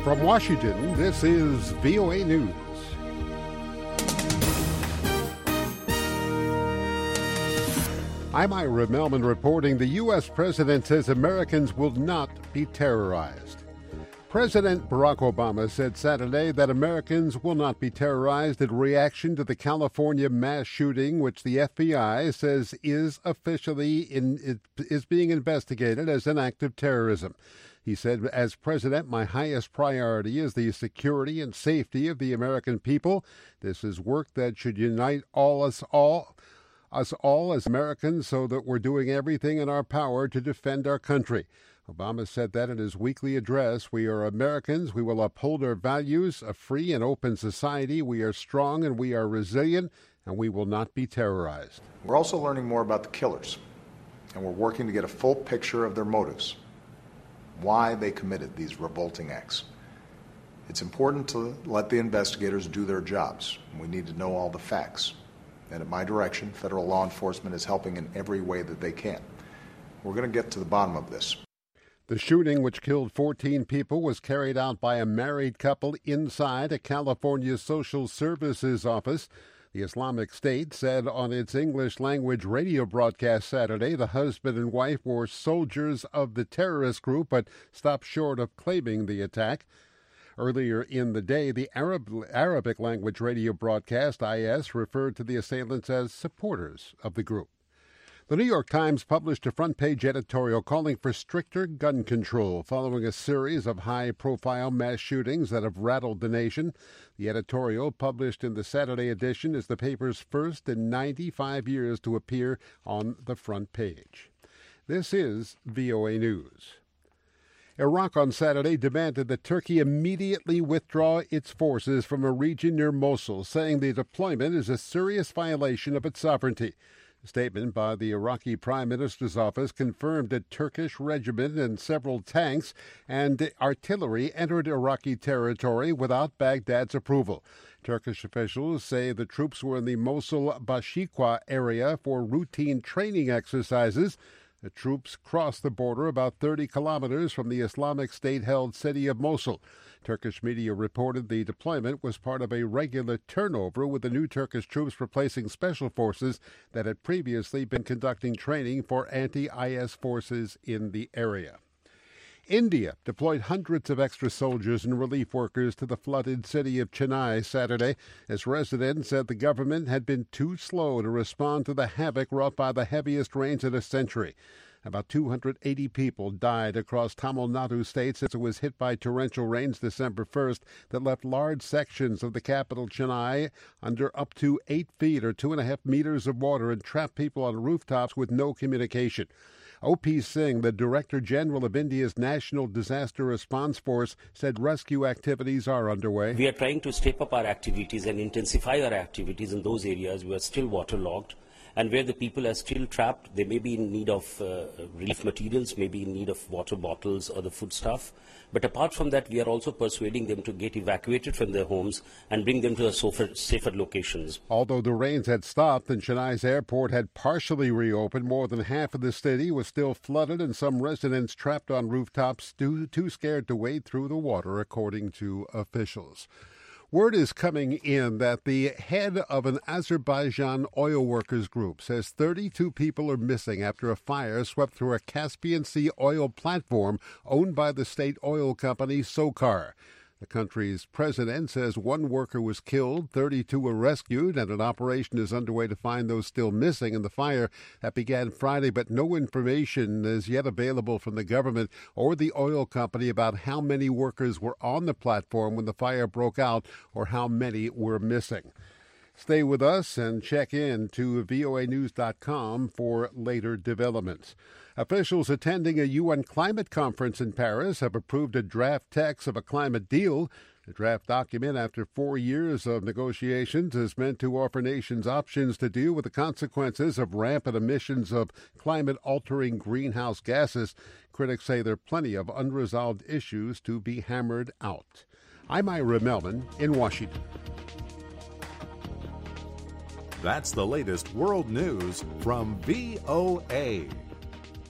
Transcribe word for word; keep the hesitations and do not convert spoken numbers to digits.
From Washington, this is V O A News. I'm Ira Melman reporting the U S president says Americans will not be terrorized. President Barack Obama said Saturday that Americans will not be terrorized in reaction to the California mass shooting, which the F B I says is officially in, is being investigated as an act of terrorism. He said, as president, my highest priority is the security and safety of the American people. This is work that should unite all us all, us all as Americans, so that we're doing everything in our power to defend our country. Obama said that in his weekly address. We are Americans. We will uphold our values, a free and open society. We are strong and we are resilient, and we will not be terrorized. We're also learning more about the killers, and we're working to get a full picture of their motives, why they committed these revolting acts. It's important to let the investigators do their jobs. We need to know all the facts. And at my direction, federal law enforcement is helping in every way that they can. We're going to get to the bottom of this. The shooting, which killed fourteen people, was carried out by a married couple inside a California Social Services office. The Islamic State said on its English-language radio broadcast Saturday the husband and wife were soldiers of the terrorist group, but stopped short of claiming the attack. Earlier in the day, the Arab, Arabic-language radio broadcast, I S, referred to the assailants as supporters of the group. The New York Times published a front-page editorial calling for stricter gun control following a series of high-profile mass shootings that have rattled the nation. The editorial, published in the Saturday edition, is the paper's first in ninety-five years to appear on the front page. This is V O A News. Iraq on Saturday demanded that Turkey immediately withdraw its forces from a region near Mosul, saying the deployment is a serious violation of its sovereignty. A statement by the Iraqi Prime Minister's office confirmed a Turkish regiment and several tanks and artillery entered Iraqi territory without Baghdad's approval. Turkish officials say the troops were in the Mosul-Bashikwa area for routine training exercises. The troops crossed the border about thirty kilometers from the Islamic State-held city of Mosul. Turkish media reported the deployment was part of a regular turnover, with the new Turkish troops replacing special forces that had previously been conducting training for anti-I S forces in the area. India deployed hundreds of extra soldiers and relief workers to the flooded city of Chennai Saturday, as residents said the government had been too slow to respond to the havoc wrought by the heaviest rains in a century. About two hundred eighty people died across Tamil Nadu state since it was hit by torrential rains December first that left large sections of the capital Chennai under up to eight feet or two and a half meters of water and trapped people on rooftops with no communication. O P Singh, the Director General of India's National Disaster Response Force, said rescue activities are underway. We are trying to step up our activities and intensify our activities in those areas where still waterlogged and where the people are still trapped. They may be in need of uh, relief materials, may be in need of water bottles or the food stuff. But apart from that, we are also persuading them to get evacuated from their homes and bring them to safer, safer locations. Although the rains had stopped and Chennai's airport had partially reopened, more than half of the city was still flooded and some residents trapped on rooftops too, too scared to wade through the water, according to officials. Word is coming in that the head of an Azerbaijan oil workers group says thirty-two people are missing after a fire swept through a Caspian Sea oil platform owned by the state oil company SOCAR. The country's president says one worker was killed, thirty-two were rescued, and an operation is underway to find those still missing in the fire that began Friday, but no information is yet available from the government or the oil company about how many workers were on the platform when the fire broke out or how many were missing. Stay with us and check in to V O A news dot com for later developments. Officials attending a U N climate conference in Paris have approved a draft text of a climate deal. The draft document, after four years of negotiations, is meant to offer nations options to deal with the consequences of rampant emissions of climate-altering greenhouse gases. Critics say there are plenty of unresolved issues to be hammered out. I'm Ira Melman in Washington. That's the latest world news from V O A.